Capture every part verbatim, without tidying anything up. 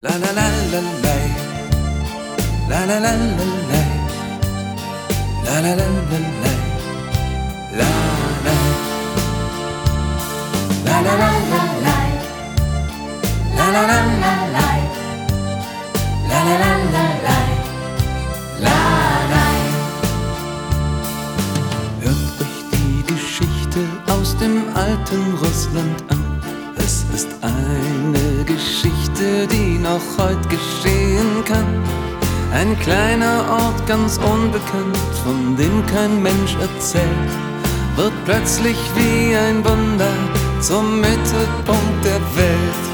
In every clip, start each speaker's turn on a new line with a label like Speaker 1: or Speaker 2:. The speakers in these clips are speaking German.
Speaker 1: La la la la la, la la la la la, la la la la la, la la, la la la la la, la la la la la, la la la la la, la la. Hört euch die Geschichte aus dem alten Russland an. Es ist eine Geschichte, die noch heute geschehen kann. Ein kleiner Ort, ganz unbekannt, von dem kein Mensch erzählt, wird plötzlich wie ein Wunder zum Mittelpunkt der Welt.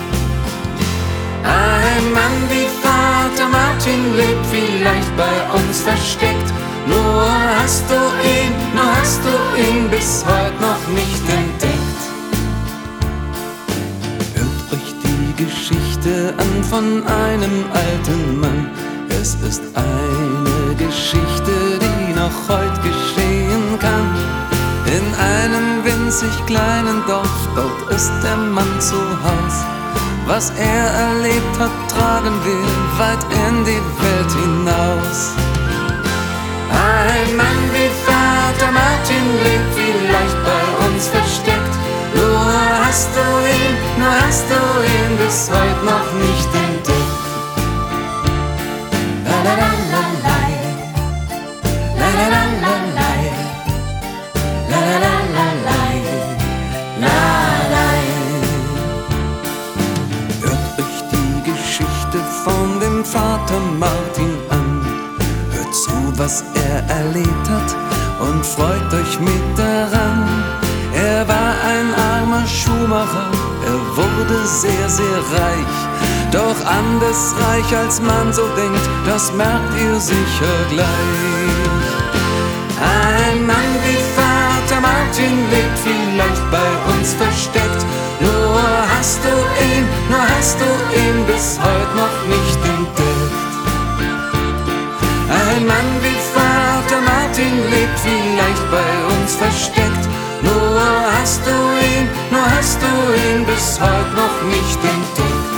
Speaker 1: Ein Mann wie Vater Martin lebt vielleicht bei uns versteckt. Nur hast du ihn, nur hast du ihn bis heute noch nicht entdeckt. Geschichte an von einem alten Mann. Es ist eine Geschichte, die noch heute geschehen kann. In einem winzig kleinen Dorf, dort ist der Mann zu Haus. Was er erlebt hat, tragen wir weit in die Welt hinaus. Ein Mann wie Vater Martin lebt vielleicht bei uns versteckt. Nur hast du ihn, nur hast du ihn bis heute noch nicht entdeckt. La la la la la, la la la la la, la la la la la, la la. Hört euch die Geschichte von dem Vater Martin an. Hört zu, was er erlebt hat und freut euch mit daran. Er war ein armer Schuhmacher, er wurde sehr, sehr reich. Doch anders reich als man so denkt, das merkt ihr sicher gleich. Ein Mann wie Vater Martin lebt vielleicht bei uns versteckt. Nur hast du ihn, nur hast du ihn bis heute noch nicht entdeckt. Ein Mann wie Vater Martin lebt vielleicht bei uns versteckt. Nur hast du ihn, nur hast du ihn bis heute noch nicht entdeckt.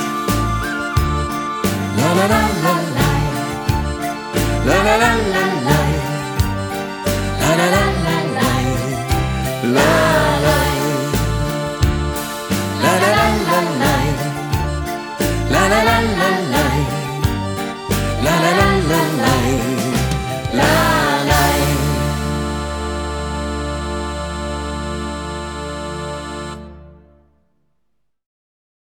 Speaker 1: La la la la la, la la la la la, la la la la.